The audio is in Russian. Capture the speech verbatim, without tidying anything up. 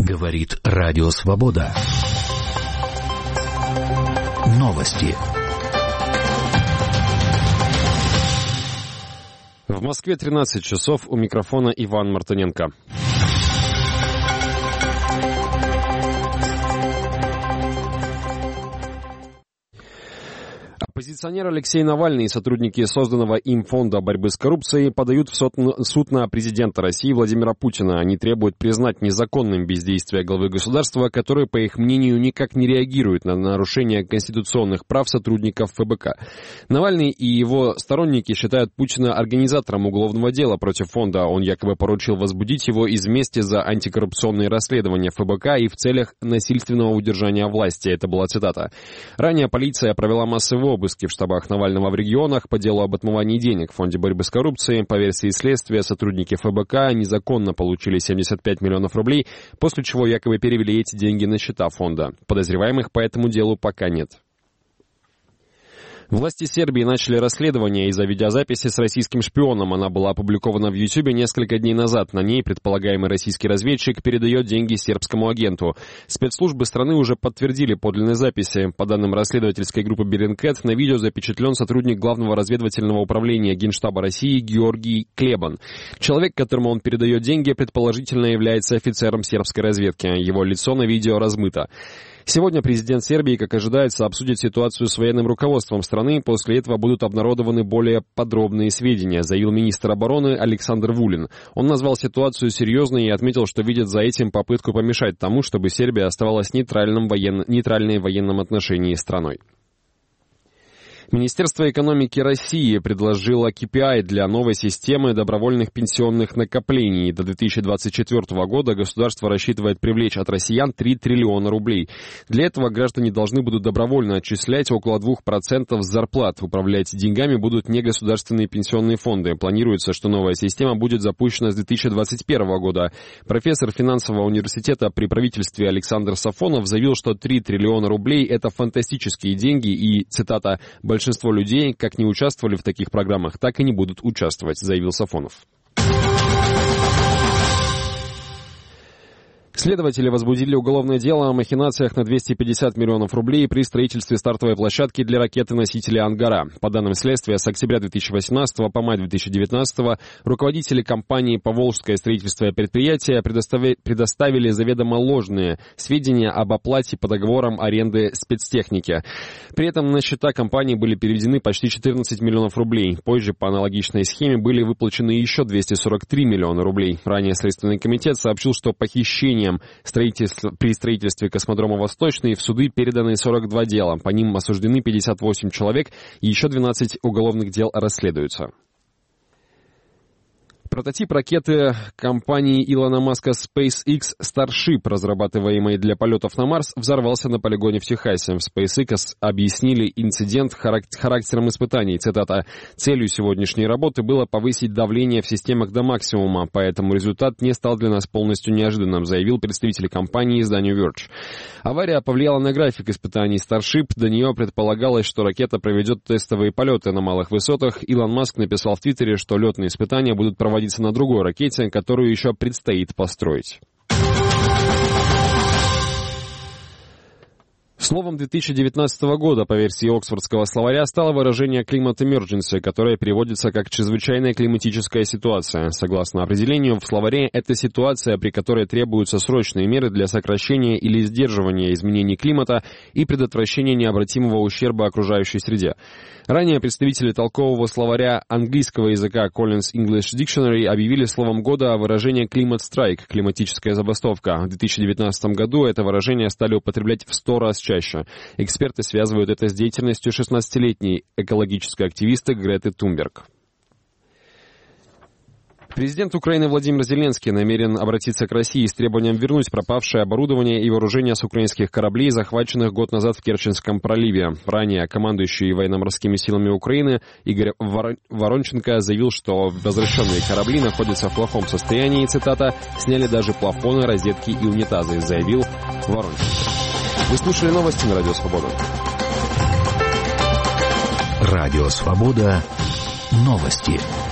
Говорит Радио Свобода. Новости. В Москве тринадцать часов, у микрофона Иван Мартыненко. Оппозиционер Алексей Навальный и сотрудники созданного им фонда борьбы с коррупцией подают в суд на президента России Владимира Путина. Они требуют признать незаконным бездействие главы государства, который, по их мнению, никак не реагирует на нарушение конституционных прав сотрудников эф бэ ка. Навальный и его сторонники считают Путина организатором уголовного дела против фонда. Он якобы поручил возбудить его из мести за антикоррупционные расследования эф бэ ка и в целях насильственного удержания власти. Это была цитата. Ранее полиция провела массовый обыск в штабах Навального в регионах по делу об отмывании денег в фонде борьбы с коррупцией. По версии следствия, сотрудники эф бэ ка незаконно получили семьдесят пять миллионов рублей, после чего якобы перевели эти деньги на счета фонда. Подозреваемых по этому делу пока нет. Власти Сербии начали расследование из-за видеозаписи с российским шпионом. Она была опубликована в Ютьюбе несколько дней назад. На ней предполагаемый российский разведчик передает деньги сербскому агенту. Спецслужбы страны уже подтвердили подлинные записи. По данным расследовательской группы Bellingcat, на видео запечатлен сотрудник Главного разведывательного управления Генштаба России Георгий Клебан. Человек, которому он передает деньги, предположительно является офицером сербской разведки. Его лицо на видео размыто. Сегодня президент Сербии, как ожидается, обсудит ситуацию с военным руководством страны. После этого будут обнародованы более подробные сведения, заявил министр обороны Александр Вулин. Он назвал ситуацию серьезной и отметил, что видит за этим попытку помешать тому, чтобы Сербия оставалась нейтральным военно... нейтральной в военном отношении страной. Министерство экономики России предложило кей пи ай для новой системы добровольных пенсионных накоплений. До две тысячи двадцать четвёртого года государство рассчитывает привлечь от россиян три триллиона рублей. Для этого граждане должны будут добровольно отчислять около двух процентов с зарплат. Управлять деньгами будут негосударственные пенсионные фонды. Планируется, что новая система будет запущена с две тысячи двадцать первого года. Профессор финансового университета при правительстве Александр Сафонов заявил, что три триллиона рублей – это фантастические деньги и, цитата, «большинство Большинство людей как не участвовали в таких программах, так и не будут участвовать», заявил Сафонов. Следователи возбудили уголовное дело о махинациях на двести пятьдесят миллионов рублей при строительстве стартовой площадки для ракеты-носителя «Ангара». По данным следствия, с октября две тысячи восемнадцатого по май две тысячи девятнадцатого руководители компании «Поволжское строительство и предприятие» предостави... предоставили заведомо ложные сведения об оплате по договорам аренды спецтехники. При этом на счета компании были переведены почти четырнадцать миллионов рублей. Позже по аналогичной схеме были выплачены еще двести сорок три миллиона рублей. Ранее Следственный комитет сообщил, что похищение Строительство, при строительстве космодрома «Восточный» в суды переданы сорок два дела. По ним осуждены пятьдесят восемь человек, и еще двенадцать уголовных дел расследуются. Прототип ракеты компании Илона Маска SpaceX Starship, разрабатываемой для полетов на Марс, взорвался на полигоне в Техасе. В SpaceX объяснили инцидент характером испытаний. Цитата: «Целью сегодняшней работы было повысить давление в системах до максимума, поэтому результат не стал для нас полностью неожиданным», заявил представитель компании изданию Verge. Авария повлияла на график испытаний Starship. До нее предполагалось, что ракета проведет тестовые полеты на малых высотах. Илон Маск написал в Твиттере, что летные испытания будут проводиться на другой ракете, которую еще предстоит построить. Словом две тысячи девятнадцатого года, по версии Оксфордского словаря, стало выражение «climate emergency», которое переводится как «чрезвычайная климатическая ситуация». Согласно определению в словаре, это ситуация, при которой требуются срочные меры для сокращения или сдерживания изменений климата и предотвращения необратимого ущерба окружающей среде. Ранее представители толкового словаря английского языка Collins English Dictionary объявили словом года выражение «climate strike» — климатическая забастовка. В две тысячи девятнадцатом году это выражение стали употреблять в сто раз чаще. Эксперты связывают это с деятельностью шестнадцатилетней экологической активистки Греты Тунберг. Президент Украины Владимир Зеленский намерен обратиться к России с требованием вернуть пропавшее оборудование и вооружение с украинских кораблей, захваченных год назад в Керченском проливе. Ранее командующий военно-морскими силами Украины Игорь Воронченко заявил, что возвращенные корабли находятся в плохом состоянии, цитата, «сняли даже плафоны, розетки и унитазы», заявил Воронченко. Вы слушали новости на Радио Свобода. Радио Свобода. Новости.